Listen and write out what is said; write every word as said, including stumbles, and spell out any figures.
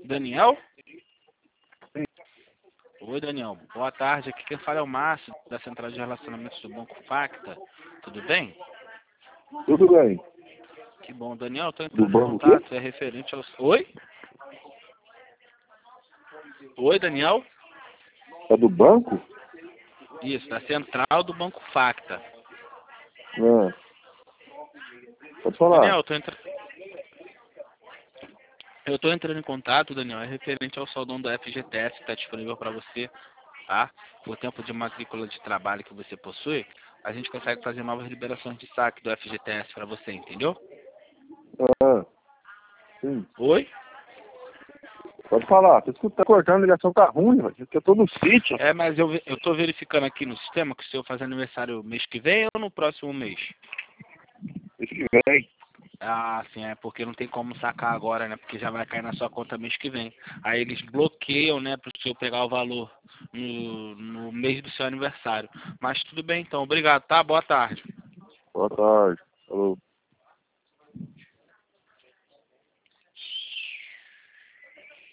Daniel? Oi, Daniel. Boa tarde. Aqui quem fala é o Márcio, da Central de Relacionamentos do Banco Facta. Tudo bem? Tudo bem. Que bom. Daniel, estou Do entrando em banco contato. É referente ao... Oi? Oi, Daniel? É do banco? Isso, da Central do Banco Facta. Não. Pode falar. Daniel, eu tô entrando... Eu estou entrando em contato, Daniel, é referente ao saudão do F G T S que está disponível para você, tá? Por tempo de matrícula de trabalho que você possui, a gente consegue fazer novas liberações de saque do F G T S para você, entendeu? Ah, sim. Oi? Pode falar. Tô escutando, cortando, a ligação tá ruim, velho. Porque eu tô no sítio. É, mas eu, ve- eu tô verificando aqui no sistema que o senhor faz aniversário mês que vem ou no próximo mês? Mês que vem. Ah, sim, é porque não tem como sacar agora, né? Porque já vai cair na sua conta mês que vem. Aí eles bloqueiam, né, para o senhor pegar o valor no, no mês do seu aniversário. Mas tudo bem então, obrigado, tá? Boa tarde. Boa tarde. Falou.